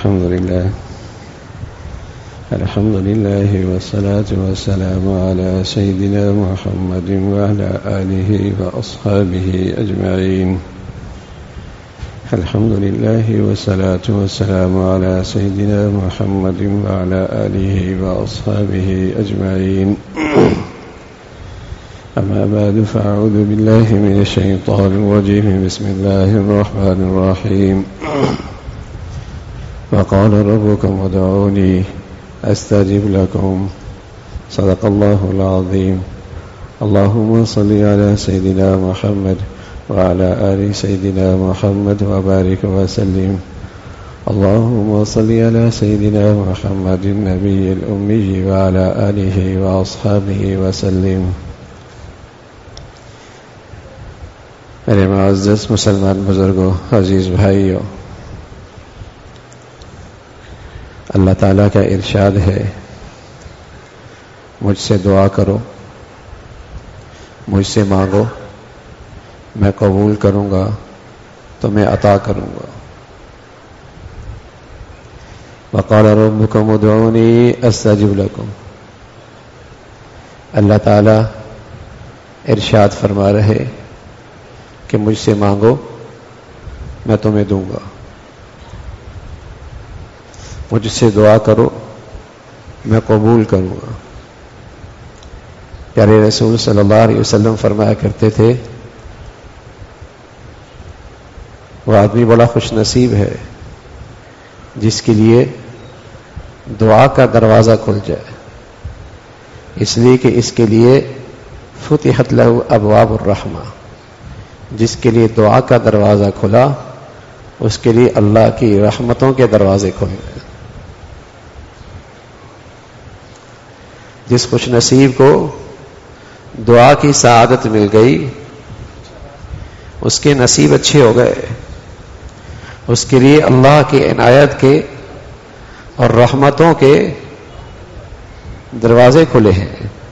الحمد لله والصلاة والسلام على سيدنا محمد وعلى آله وأصحابه أجمعين. الحمد لله والصلاة والسلام على سيدنا محمد وعلى آله وأصحابه أجمعين. أما بعد فأعوذ بالله من الشيطان الرجيم. بسم الله الرحمن الرحيم. وقال ربكم ادعوني أستجب لكم. صدق الله العظيم. اللهم صل على سيدنا محمد وعلى آل سيدنا محمد وبارك وسلم. اللهم صل على سيدنا محمد النبي الأمي وعلى آله وأصحابه وسلم. میرے معزز مسلمان بزرگوں، عزیز بھائیوں، اللہ تعالیٰ کا ارشاد ہے، مجھ سے دعا کرو، مجھ سے مانگو، میں قبول کروں گا، تمہیں عطا کروں گا. وقال ربکم ادعونی استجب لکم. اللہ تعالیٰ ارشاد فرما رہے کہ مجھ سے مانگو، میں تمہیں دوں گا. مجھ سے دعا کرو، میں قبول کروں گا. پیارے رسول صلی اللہ علیہ وسلم فرمایا کرتے تھے، وہ آدمی بڑا خوش نصیب ہے جس کے لیے دعا کا دروازہ کھل جائے، اس لیے کہ اس کے لیے فتحت لہ ابواب الرحمہ. جس کے لیے دعا کا دروازہ کھلا، اس کے لیے اللہ کی رحمتوں کے دروازے کھل گئے. جس خوش نصیب کو دعا کی سعادت مل گئی، اس کے نصیب اچھے ہو گئے. اس کے لیے اللہ کی عنایت کے اور رحمتوں کے دروازے کھلے ہیں.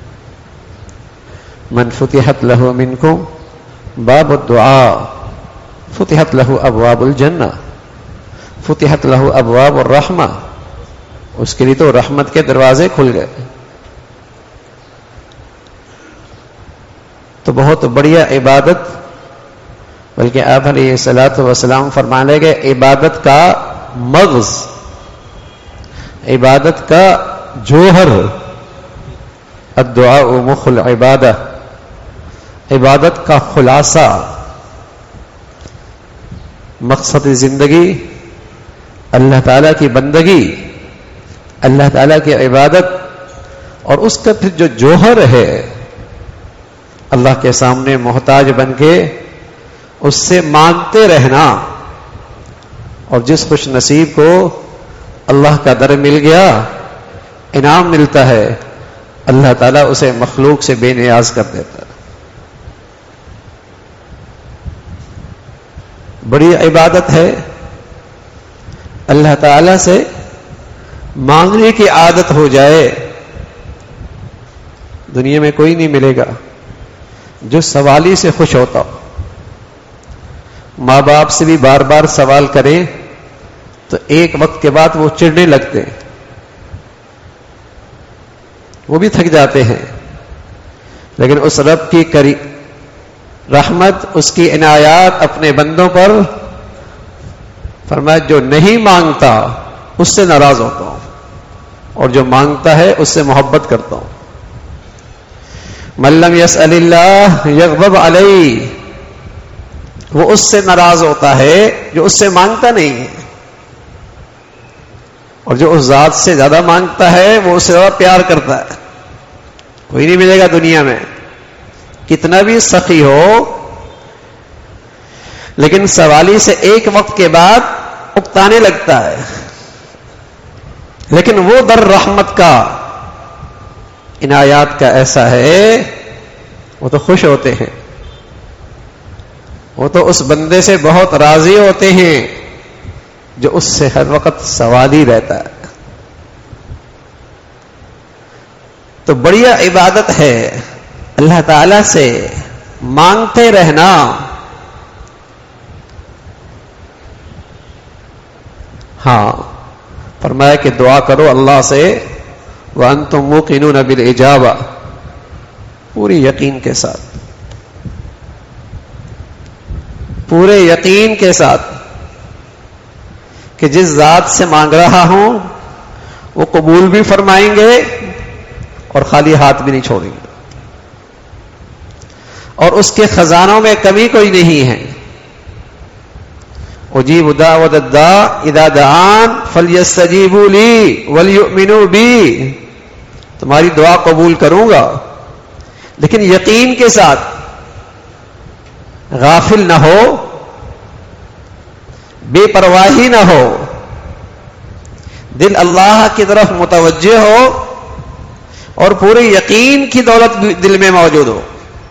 من فتحت لہ منکم باب الدعاء فتحت لہ ابواب الجنہ فتحت لہ ابواب الرحمہ. اس کے لیے تو رحمت کے دروازے کھل گئے. تو بہت بڑھیا عبادت، بلکہ آپ علیہ الصلوۃ والسلام فرمانے گئے عبادت کا مغز، عبادت کا جوہر، الدعاء مخ العبادہ، عبادت کا خلاصہ، مقصد زندگی اللہ تعالیٰ کی بندگی، اللہ تعالیٰ کی عبادت، اور اس کا پھر جو جوہر ہے اللہ کے سامنے محتاج بن کے اس سے مانگتے رہنا. اور جس خوش نصیب کو اللہ کا در مل گیا، انعام ملتا ہے، اللہ تعالیٰ اسے مخلوق سے بے نیاز کر دیتا ہے. بڑی عبادت ہے اللہ تعالیٰ سے مانگنے کی عادت ہو جائے. دنیا میں کوئی نہیں ملے گا جو سوالی سے خوش ہوتا ہو. ماں باپ سے بھی بار بار سوال کریں تو ایک وقت کے بعد وہ چڑھنے لگتے ہیں، وہ بھی تھک جاتے ہیں. لیکن اس رب کی رحمت، اس کی عنایات اپنے بندوں پر، فرمایا جو نہیں مانگتا اس سے ناراض ہوتا ہوں، اور جو مانگتا ہے اس سے محبت کرتا ہوں. من لم يسأل اللہ یغضب علیہ. وہ اس سے ناراض ہوتا ہے جو اس سے مانگتا نہیں ہے، اور جو اس ذات سے زیادہ مانگتا ہے وہ اس سے زیادہ پیار کرتا ہے. کوئی نہیں ملے گا دنیا میں کتنا بھی سخی ہو، لیکن سوالی سے ایک وقت کے بعد اکتانے لگتا ہے. لیکن وہ در رحمت کا، عنایات کا ایسا ہے، وہ تو خوش ہوتے ہیں، وہ تو اس بندے سے بہت راضی ہوتے ہیں جو اس سے ہر وقت سوالی رہتا ہے. تو بڑھیا عبادت ہے اللہ تعالی سے مانگتے رہنا. ہاں فرمایا کہ دعا کرو اللہ سے وانتم موقنون بالاجابہ، پوری یقین کے ساتھ، پورے یقین کے ساتھ کہ جس ذات سے مانگ رہا ہوں وہ قبول بھی فرمائیں گے اور خالی ہاتھ بھی نہیں چھوڑیں گے، اور اس کے خزانوں میں کمی کوئی نہیں ہے۔ اجیب دعوت الداع اذا دعان فلیستجیبوا لی ولیؤمنوا بی، تمہاری دعا قبول کروں گا لیکن یقین کے ساتھ، غافل نہ ہو، بے پرواہی نہ ہو، دل اللہ کی طرف متوجہ ہو اور پورے یقین کی دولت دل میں موجود ہو،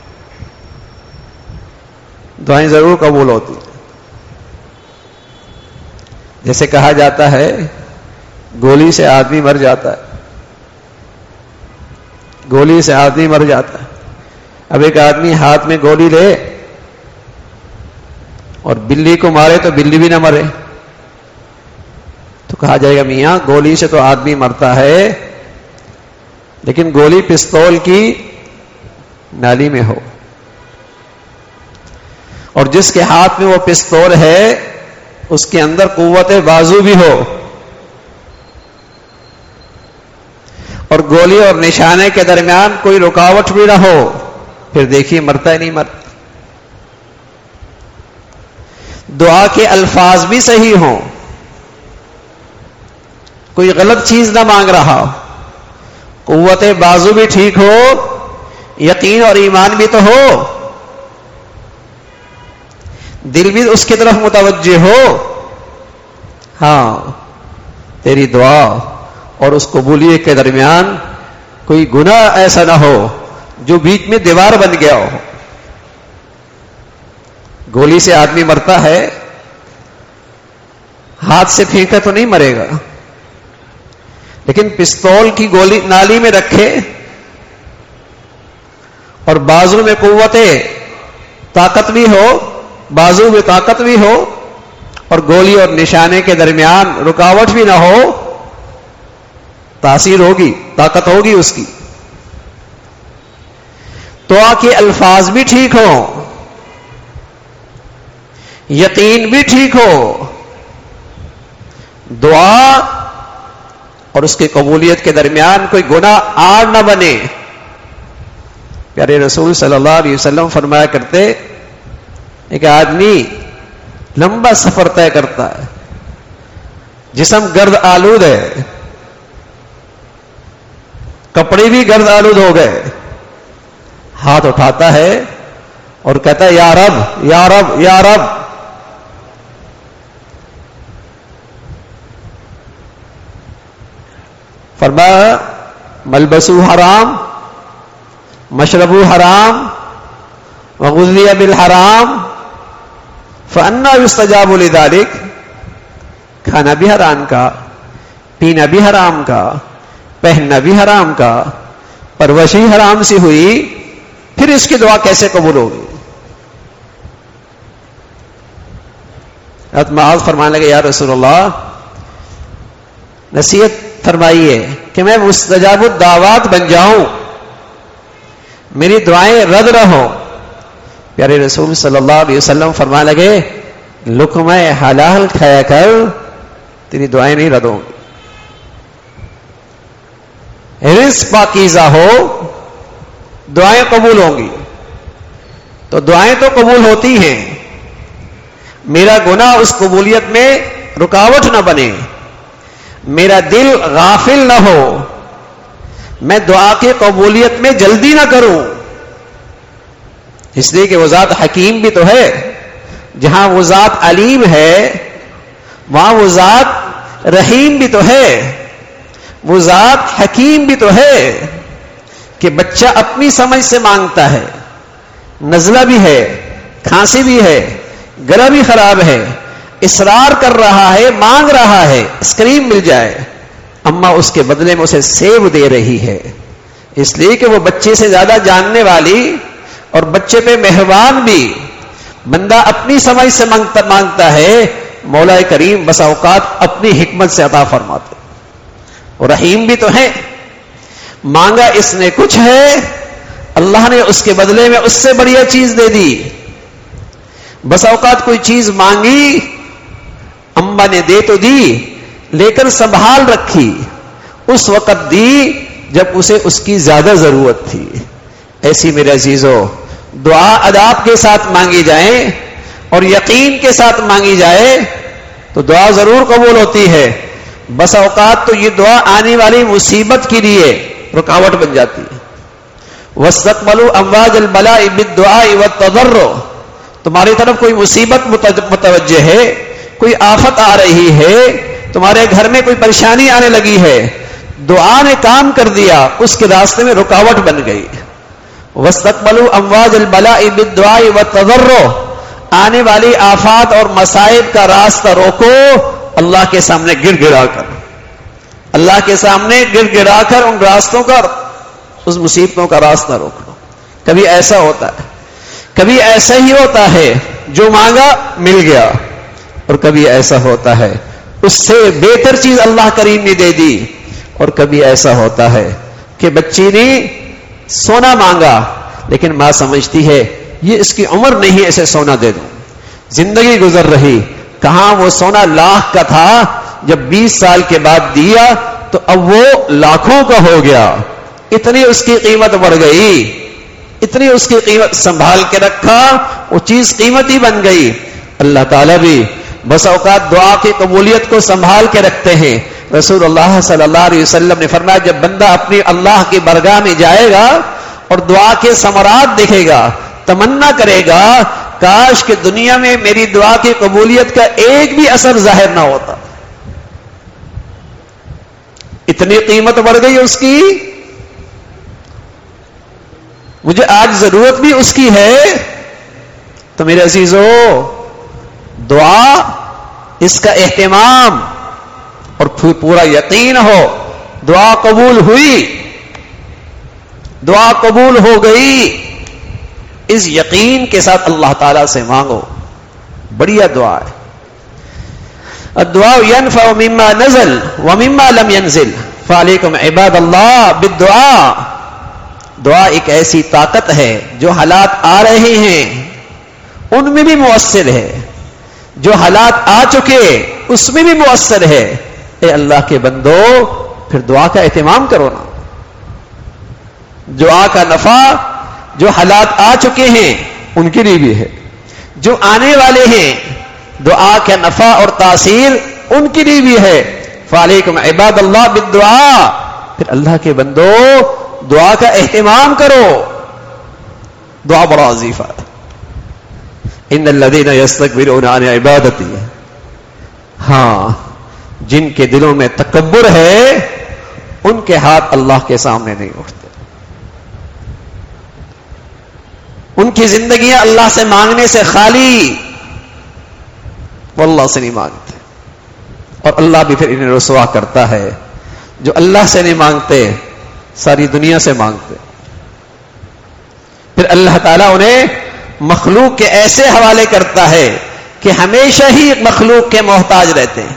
دعائیں ضرور قبول ہوتی۔ جیسے کہا جاتا ہے گولی سے آدمی مر جاتا ہے، گولی سے آدمی مر جاتا ہے۔ اب ایک آدمی ہاتھ میں گولی لے اور بلی کو مارے تو بلی بھی نہ مرے، تو کہا جائے گا میاں گولی سے تو آدمی مرتا ہے لیکن گولی پستول کی نالی میں ہو، اور جس کے ہاتھ میں وہ پستول ہے اس کے اندر قوت بازو بھی ہو، اور گولی اور نشانے کے درمیان کوئی رکاوٹ بھی نہ ہو، پھر دیکھیے مرتا ہی نہیں مرتا۔ دعا کے الفاظ بھی صحیح ہوں، کوئی غلط چیز نہ مانگ رہا، قوت بازو بھی ٹھیک ہو، یقین اور ایمان بھی تو ہو، دل بھی اس کی طرف متوجہ ہو، ہاں تیری دعا اور اس قبولیت کے درمیان کوئی گناہ ایسا نہ ہو جو بیچ میں دیوار بن گیا ہو۔ گولی سے آدمی مرتا ہے، ہاتھ سے پھینکا تو نہیں مرے گا، لیکن پستول کی گولی نالی میں رکھے اور بازو میں قوت طاقت بھی ہو، بازو میں طاقت بھی ہو اور گولی اور نشانے کے درمیان رکاوٹ بھی نہ ہو، تاثیر ہوگی، طاقت ہوگی اس کی۔ دعا کے الفاظ بھی ٹھیک ہوں، یقین بھی ٹھیک ہو، دعا اور اس کی قبولیت کے درمیان کوئی گناہ آڑ نہ بنے۔ پیارے رسول صلی اللہ علیہ وسلم فرمایا کرتے، ایک آدمی لمبا سفر طے کرتا ہے، جسم گرد آلود ہے، کپڑے بھی گرد آلود ہو گئے، ہاتھ اٹھاتا ہے اور کہتا ہے یا رب یا رب یا رب، فرمایا ملبسو حرام، مشربو حرام، وغذی بالحرام، فأنا یستجاب لذلک، کھانا بھی حرام کا، پینا بھی حرام کا، پہننا بھی حرام کا، پرورشی حرام سی ہوئی، پھر اس کی دعا کیسے قبول ہوگی؟ حضرت معاذ فرمانے لگے یا رسول اللہ نصیحت فرمائیے کہ میں مستجاب الدعوات بن جاؤں، میری دعائیں رد نہ ہو۔ پیارے رسول صلی اللہ علیہ وسلم فرمانے لگے لقمہ حلال کھایا کر، تیری دعائیں نہیں رد ہوں گی۔ رزق پاکیزہ ہو، دعائیں قبول ہوں گی۔ تو دعائیں تو قبول ہوتی ہیں، میرا گناہ اس قبولیت میں رکاوٹ نہ بنے، میرا دل غافل نہ ہو، میں دعا کی قبولیت میں جلدی نہ کروں، اس لیے کہ وہ ذات حکیم بھی تو ہے، جہاں وہ ذات علیم ہے وہاں وہ ذات رحیم بھی تو ہے، وہ ذات حکیم بھی تو ہے کہ بچہ اپنی سمجھ سے مانگتا ہے، نزلہ بھی ہے، کھانسی بھی ہے، گلا بھی خراب ہے، اصرار کر رہا ہے، مانگ رہا ہے آئس کریم مل جائے، اما اس کے بدلے میں اسے سیب دے رہی ہے، اس لیے کہ وہ بچے سے زیادہ جاننے والی اور بچے پہ مہربان بھی۔ بندہ اپنی سمجھ سے مانگتا ہے، مولا کریم بس اوقات اپنی حکمت سے عطا فرماتے۔ اور رحیم بھی تو ہے. مانگا اس نے کچھ ہے، اللہ نے اس کے بدلے میں اس سے بڑھیا چیز دے دی. بس اوقات کوئی چیز مانگی، اماں نے دے تو دی لیکن سنبھال رکھی، اس وقت دی جب اسے اس کی زیادہ ضرورت تھی. ایسی میرے عزیزو دعا اداب کے ساتھ مانگی جائیں اور یقین کے ساتھ مانگی جائے تو دعا ضرور قبول ہوتی ہے. بس اوقات تو یہ دعا آنے والی مصیبت کے لیے رکاوٹ بن جاتی ہے. وَاسْتَقْبَلُوا أَمْوَاجَ الْبَلَاءِ بِالدُّعَاءِ وَالتَّضَرُّعِ، تمہاری طرف کوئی مصیبت متوجہ ہے، کوئی آفت آ رہی ہے، تمہارے گھر میں کوئی پریشانی آنے لگی ہے، دعا نے کام کر دیا، اس کے راستے میں رکاوٹ بن گئی. وَاسْتَقْبَلُوا أَمْوَاجَ الْبَلَاءِ بِالدُّعَاءِ وَالتَّضَرُّعِ، آنے والی آفات اور مصائب کا راستہ روکو اللہ کے سامنے گر گڑا کر، اللہ کے سامنے گر گڑا کر ان راستوں کا، اس مصیبتوں کا راستہ روک لو. کبھی ایسا ہوتا ہے، کبھی ایسا ہی ہوتا ہے جو مانگا مل گیا، اور کبھی ایسا ہوتا ہے اس سے بہتر چیز اللہ کریم نے دے دی، اور کبھی ایسا ہوتا ہے کہ بچی نے سونا مانگا لیکن ماں سمجھتی ہے یہ اس کی عمر نہیں اسے سونا دے دوں. زندگی گزر رہی، کہاں وہ سونا لاکھ کا تھا، جب 20 سال کے بعد دیا تو اب وہ لاکھوں کا ہو گیا. اتنی اس کی قیمت بڑھ گئی، اتنی اس کی قیمت، سنبھال کے رکھا وہ چیز قیمتی بن گئی. اللہ تعالیٰ بھی بس اوقات دعا کی قبولیت کو سنبھال کے رکھتے ہیں. رسول اللہ صلی اللہ علیہ وسلم نے فرمایا جب بندہ اپنی اللہ کی بارگاہ میں جائے گا اور دعا کے ثمرات دیکھے گا، تمنا کرے گا کاش کہ دنیا میں میری دعا کی قبولیت کا ایک بھی اثر ظاہر نہ ہوتا. اتنی قیمت بڑھ گئی اس کی، مجھے آج ضرورت بھی اس کی ہے. تو میرے عزیزو دعا، اس کا اہتمام اور پورا یقین ہو دعا قبول ہوئی، دعا قبول ہو گئی، اس یقین کے ساتھ اللہ تعالی سے مانگو. بڑھیا دعا ہے. الدعاء ينفع مما نزل ومما لم ينزل فعليكم عباد اللہ بالدعاء. دعا ایک ایسی طاقت ہے جو حالات آ رہے ہیں ان میں بھی مؤثر ہے، جو حالات آ چکے اس میں بھی مؤثر ہے. اے اللہ کے بندو پھر دعا کا اہتمام کرو نا. دعا کا نفع جو حالات آ چکے ہیں ان کے لیے بھی ہے، جو آنے والے ہیں دعا کا نفع اور تاثیر ان کے لیے بھی ہے. فعلیکم عباد اللہ بالدعاء، پھر اللہ کے بندو دعا کا اہتمام کرو. دعا بڑا وظیفہ ہے. ان الذین یستکبرون عن عبادتی، ہاں جن کے دلوں میں تکبر ہے ان کے ہاتھ اللہ کے سامنے نہیں اٹھتے، ان کی زندگیاں اللہ سے مانگنے سے خالی، وہ اللہ سے نہیں مانگتے. اور اللہ بھی پھر انہیں رسوا کرتا ہے. جو اللہ سے نہیں مانگتے ساری دنیا سے مانگتے. پھر اللہ تعالیٰ انہیں مخلوق کے ایسے حوالے کرتا ہے کہ ہمیشہ ہی مخلوق کے محتاج رہتے ہیں.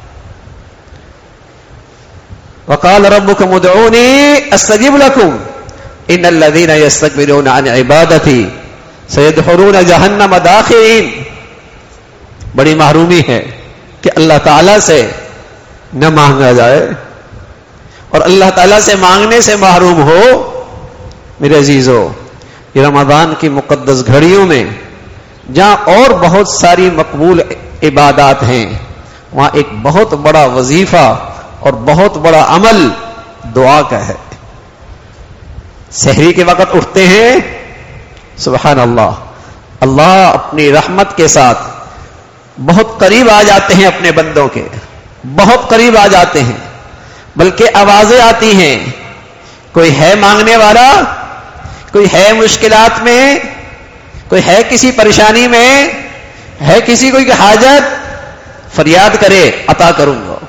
وقال ربكم ادعوني استجب لكم ان الذين يستكبرون عن عبادتي سيدخلون جہنم داخرین. بڑی محرومی ہے کہ اللہ تعالیٰ سے نہ مانگا جائے اور اللہ تعالیٰ سے مانگنے سے محروم ہو. میرے عزیزو یہ رمضان کی مقدس گھڑیوں میں جہاں اور بہت ساری مقبول عبادات ہیں، وہاں ایک بہت بڑا وظیفہ اور بہت بڑا عمل دعا کا ہے. سحری کے وقت اٹھتے ہیں، سبحان اللہ، اللہ اپنی رحمت کے ساتھ بہت قریب آ جاتے ہیں اپنے بندوں کے، بہت قریب آ جاتے ہیں، بلکہ آوازیں آتی ہیں. کوئی ہے مانگنے والا، کوئی ہے مشکلات میں، کوئی ہے کسی پریشانی میں، ہے کسی کوئی حاجت، فریاد کرے عطا کروں گا.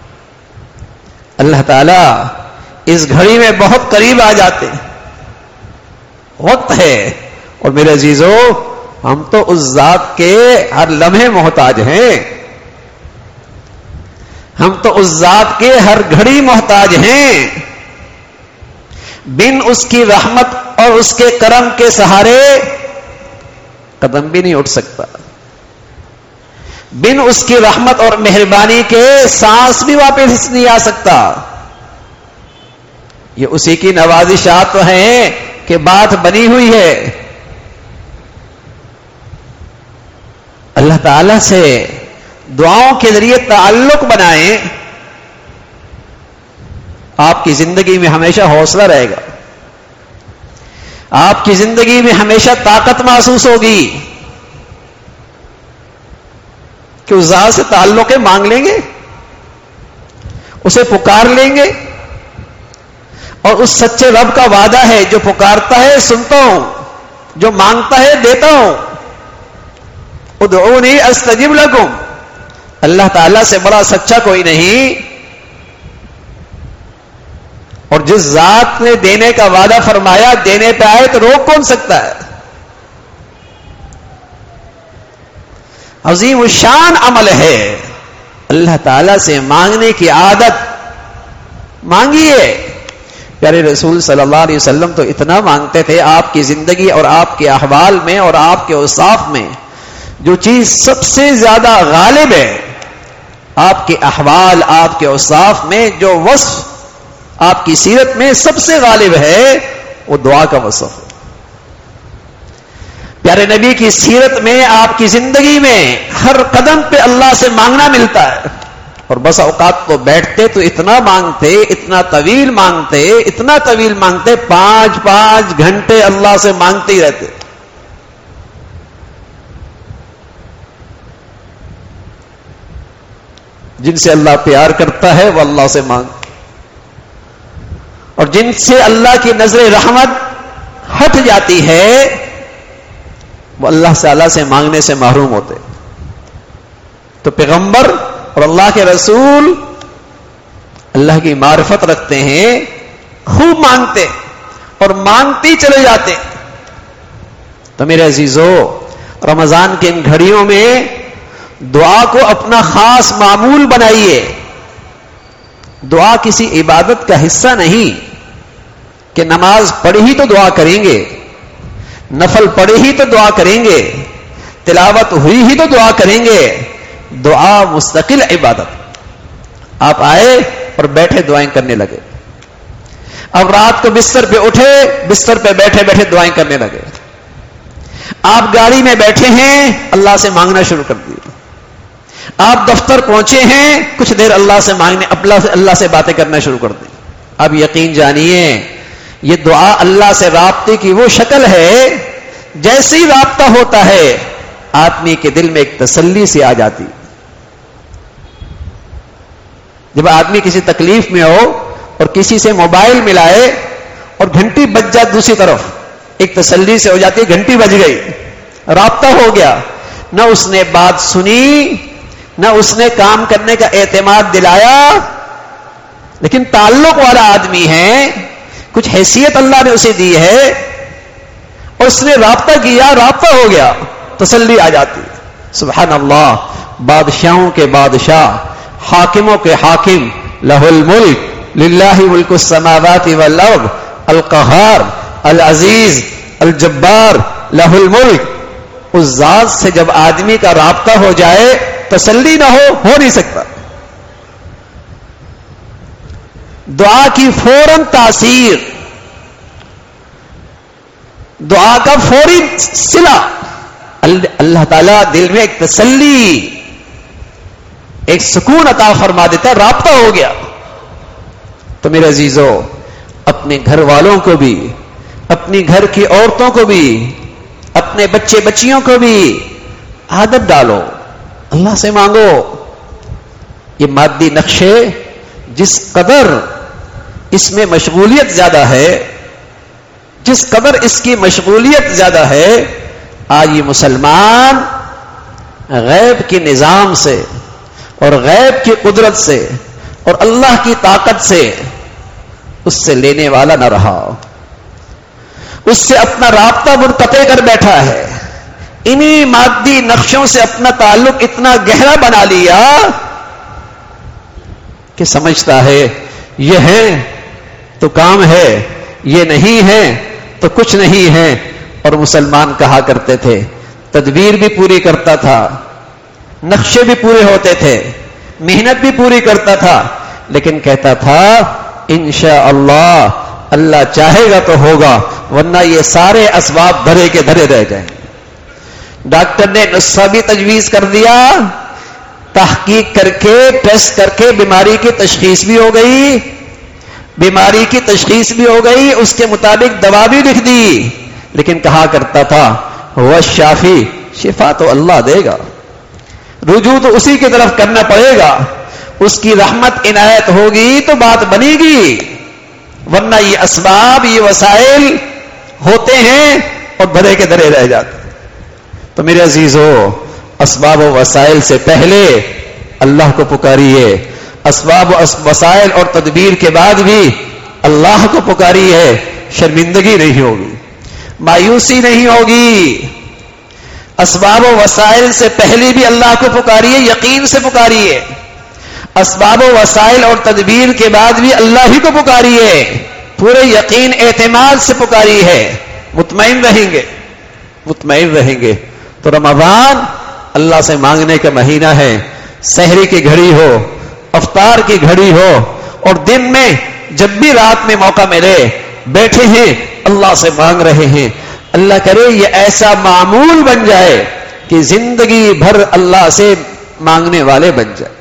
اللہ تعالیٰ اس گھڑی میں بہت قریب آ جاتے ہیں. وقت ہے، اور میرے عزیزو ہم تو اس ذات کے ہر لمحے محتاج ہیں. ہم تو اس ذات کے ہر گھڑی محتاج ہیں، بن اس کی رحمت اور اس کے کرم کے سہارے قدم بھی نہیں اٹھ سکتا، بن اس کی رحمت اور مہربانی کے سانس بھی واپس نہیں آ سکتا۔ یہ اسی کی نوازشات تو ہیں کہ بات بنی ہوئی ہے۔ اللہ تعالی سے دعاؤں کے ذریعے تعلق بنائیں، آپ کی زندگی میں ہمیشہ حوصلہ رہے گا، آپ کی زندگی میں ہمیشہ طاقت محسوس ہوگی کہ اس ذات سے تعلق مانگ لیں گے، اسے پکار لیں گے، اور اس سچے رب کا وعدہ ہے جو پکارتا ہے سنتا ہوں، جو مانگتا ہے دیتا ہوں، ادعونی استجب لکم۔ اللہ تعالیٰ سے بڑا سچا کوئی نہیں، اور جس ذات نے دینے کا وعدہ فرمایا دینے پہ آئے تو روک کون سکتا ہے؟ عظیم الشان عمل ہے اللہ تعالیٰ سے مانگنے کی عادت، مانگیے۔ پیارے رسول صلی اللہ علیہ وسلم تو اتنا مانگتے تھے، آپ کی زندگی اور آپ کے احوال میں اور آپ کے اوصاف میں جو چیز سب سے زیادہ غالب ہے، آپ کے احوال، آپ کے اوصاف میں جو وصف آپ کی سیرت میں سب سے غالب ہے وہ دعا کا وصف ہے۔ پیارے نبی کی سیرت میں، آپ کی زندگی میں ہر قدم پہ اللہ سے مانگنا ملتا ہے، اور بس اوقات تو بیٹھتے تو اتنا مانگتے، اتنا طویل مانگتے، اتنا طویل مانگتے، 5 گھنٹے اللہ سے مانگتے ہی رہتے۔ جن سے اللہ پیار کرتا ہے وہ اللہ سے مانگ، اور جن سے اللہ کی نظر رحمت ہٹ جاتی ہے وہ اللہ تعالی سے مانگنے سے محروم ہوتے۔ تو پیغمبر اور اللہ کے رسول اللہ کی معرفت رکھتے ہیں، خوب مانگتے اور مانگتے چلے جاتے۔ تو میرے عزیزو، رمضان کی ان گھڑیوں میں دعا کو اپنا خاص معمول بنائیے۔ دعا کسی عبادت کا حصہ نہیں کہ نماز پڑھی ہی تو دعا کریں گے، نفل پڑھی ہی تو دعا کریں گے، تلاوت ہوئی ہی تو دعا کریں گے۔ دعا مستقل عبادت۔ آپ آئے اور بیٹھے دعائیں کرنے لگے، اب رات کو بستر پہ اٹھے، بستر پہ بیٹھے بیٹھے دعائیں کرنے لگے، آپ گاڑی میں بیٹھے ہیں اللہ سے مانگنا شروع کر دیا، آپ دفتر پہنچے ہیں کچھ دیر اللہ سے مانگنے، اللہ سے باتیں کرنا شروع کر دیں۔ اب یقین جانیے یہ دعا اللہ سے رابطے کی وہ شکل ہے، جیسے ہی رابطہ ہوتا ہے آدمی کے دل میں ایک تسلی سی آ جاتی۔ جب آدمی کسی تکلیف میں ہو اور کسی سے موبائل ملائے اور گھنٹی بج جائے دوسری طرف، ایک تسلی سے ہو جاتی، گھنٹی بج گئی، رابطہ ہو گیا، نہ اس نے بات سنی، نہ اس نے کام کرنے کا اعتماد دلایا، لیکن تعلق والا آدمی ہے، کچھ حیثیت اللہ نے اسے دی ہے، اور اس نے رابطہ کیا، رابطہ ہو گیا، تسلی آ جاتی۔ سبحان اللہ، بادشاہوں کے بادشاہ، حاکموں کے حاکم، لہ الملک للہ ملک السماوات والارض القہار العزیز الجبار لہ الملک، اس ذات سے جب آدمی کا رابطہ ہو جائے تسلی نہ ہو نہیں سکتا۔ دعا کی فوراً تاثیر، دعا کا فوری صلہ، اللہ تعالیٰ دل میں ایک تسلی، ایک سکون عطا فرما دیتا ہے، رابطہ ہو گیا۔ تو میرے عزیزو، اپنے گھر والوں کو بھی، اپنی گھر کی عورتوں کو بھی، اپنے بچے بچیوں کو بھی عادت ڈالو، اللہ سے مانگو۔ یہ مادی نقشے جس قدر اس میں مشغولیت زیادہ ہے، جس قدر اس کی مشغولیت زیادہ ہے، آج یہ مسلمان غیب کے نظام سے اور غیب کی قدرت سے اور اللہ کی طاقت سے اس سے لینے والا نہ رہا، اس سے اپنا رابطہ منقطع کر بیٹھا ہے، انہی مادی نقشوں سے اپنا تعلق اتنا گہرا بنا لیا کہ سمجھتا ہے یہ ہے تو کام ہے، یہ نہیں ہے تو کچھ نہیں ہے. اور مسلمان کہا کرتے تھے، تدبیر بھی پوری کرتا تھا، نقشے بھی پورے ہوتے تھے، محنت بھی پوری کرتا تھا، لیکن کہتا تھا انشاءاللہ اللہ چاہے گا تو ہوگا، ورنہ یہ سارے اسباب دھرے کے دھرے رہ جائیں. ڈاکٹر نے نسخہ بھی تجویز کر دیا، تحقیق کر کے ٹیسٹ کر کے بیماری کی تشخیص بھی ہو گئی، بیماری کی تشخیص بھی ہو گئی، اس کے مطابق دوا بھی لکھ دی، لیکن کہا کرتا تھا وہ شافی، شفا تو اللہ دے گا، رجوع تو اسی کی طرف کرنا پڑے گا، اس کی رحمت عنایت ہوگی تو بات بنے گی، ورنہ یہ اسباب یہ وسائل ہوتے ہیں اور دھرے کے دھرے رہ جاتے. تو میرے عزیزو، اسباب و وسائل سے پہلے اللہ کو پکاریے، اسباب و وسائل اور تدبیر کے بعد بھی اللہ کو پکاریے. شرمندگی نہیں ہوگی، مایوسی نہیں ہوگی. اسباب و وسائل سے پہلے بھی اللہ کو پکاریے، یقین سے پکاریے. اسباب و وسائل اور تدبیر کے بعد بھی اللہ ہی کو پکاریے، پورے یقین اعتماد سے پکاریے. مطمئن رہیں گے، مطمئن رہیں گے. تو رمضان اللہ سے مانگنے کا مہینہ ہے. سحری کی گھڑی ہو، افطار کی گھڑی ہو، اور دن میں جب بھی رات میں موقع ملے بیٹھے ہیں اللہ سے مانگ رہے ہیں. اللہ کرے یہ ایسا معمول بن جائے کہ زندگی بھر اللہ سے مانگنے والے بن جائے.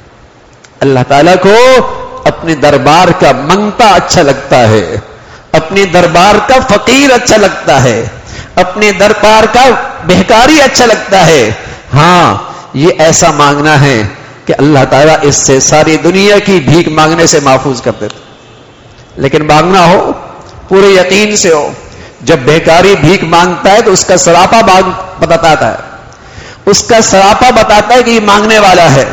اللہ تعالیٰ کو اپنے دربار کا منگتا اچھا لگتا ہے، اپنے دربار کا فقیر اچھا لگتا ہے، اپنے دربار کا بہکاری اچھا لگتا ہے. ہاں یہ ایسا مانگنا ہے کہ اللہ تعالیٰ اس سے ساری دنیا کی بھیک مانگنے سے محفوظ کر دیتا. لیکن مانگنا ہو پورے یقین سے ہو. جب بہکاری بھیک مانگتا ہے تو اس کا سراپا بتاتا ہے، اس کا سراپا بتاتا ہے کہ یہ مانگنے والا ہے،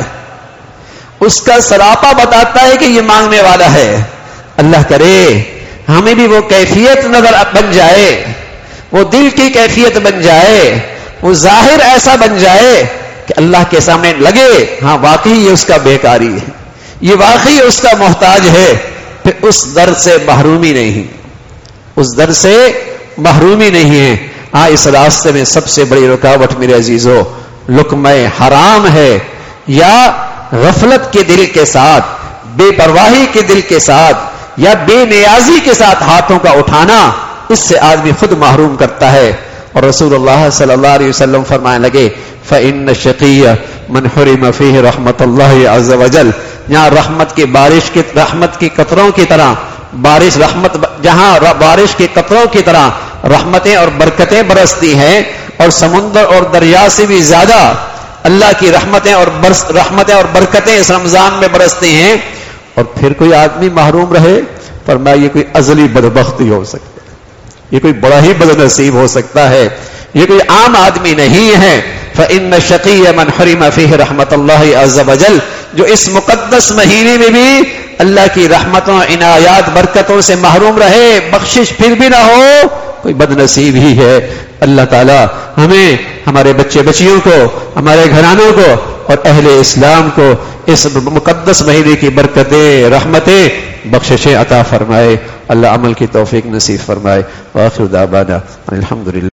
اس کا سراپا بتاتا ہے کہ یہ مانگنے والا ہے. اللہ کرے ہمیں بھی وہ کیفیت نظر بن جائے، وہ دل کی کیفیت بن جائے، وہ ظاہر ایسا بن جائے کہ اللہ کے سامنے لگے ہاں واقعی یہ اس کا بیکاری ہے، یہ واقعی اس کا محتاج ہے. پھر اس در سے محرومی نہیں، اس در سے محرومی نہیں ہے. ہاں اس راستے میں سب سے بڑی رکاوٹ میرے عزیزو لقمہ حرام ہے، یا غفلت کے دل کے ساتھ، بے پرواہی کے دل کے ساتھ، یا بے نیازی کے ساتھ ہاتھوں کا اٹھانا. اس سے آدمی خود محروم کرتا ہے. اور رسول اللہ صلی اللہ علیہ وسلم فرمانے لگے فَإِنَّ الشَّقِيَّ مَنْ حُرِمَ فِيهِ رَحْمَةَ اللَّهِ عَزَّ وَجَلَّ. یہاں رحمت کی بارش کی، رحمت کی قطروں کی طرح بارش، رحمت جہاں بارش کے قطروں کی طرح رحمتیں اور برکتیں برستی ہیں، اور سمندر اور دریا سے بھی زیادہ اللہ کی رحمتیں اور برکتیں اس رمضان میں برستی ہیں. اور پھر کوئی آدمی محروم رہے، فرمایا یہ کوئی ازلی بدبختی ہو سکتی ہے، یہ کوئی بڑا ہی بد نصیب ہو سکتا ہے، یہ کوئی عام آدمی نہیں ہے. فَإِنَّ الشَّقِيَّ مَنْ حُرِمَ فِيهِ رَحْمَةَ اللَّهِ عَزَّ وَجَلَّ. جو اس مقدس مہینے میں بھی اللہ کی رحمتوں، عنایات، برکتوں سے محروم رہے، بخشش پھر بھی نہ ہو، کوئی بد نصیب ہی ہے. اللہ تعالی ہمیں، ہمارے بچے بچیوں کو، ہمارے گھرانوں کو اور اہل اسلام کو اس مقدس مہینے کی برکتیں، رحمتیں، بخششیں عطا فرمائے. اللہ عمل کی توفیق نصیب فرمائے. وآخر دعوانا الحمدللہ.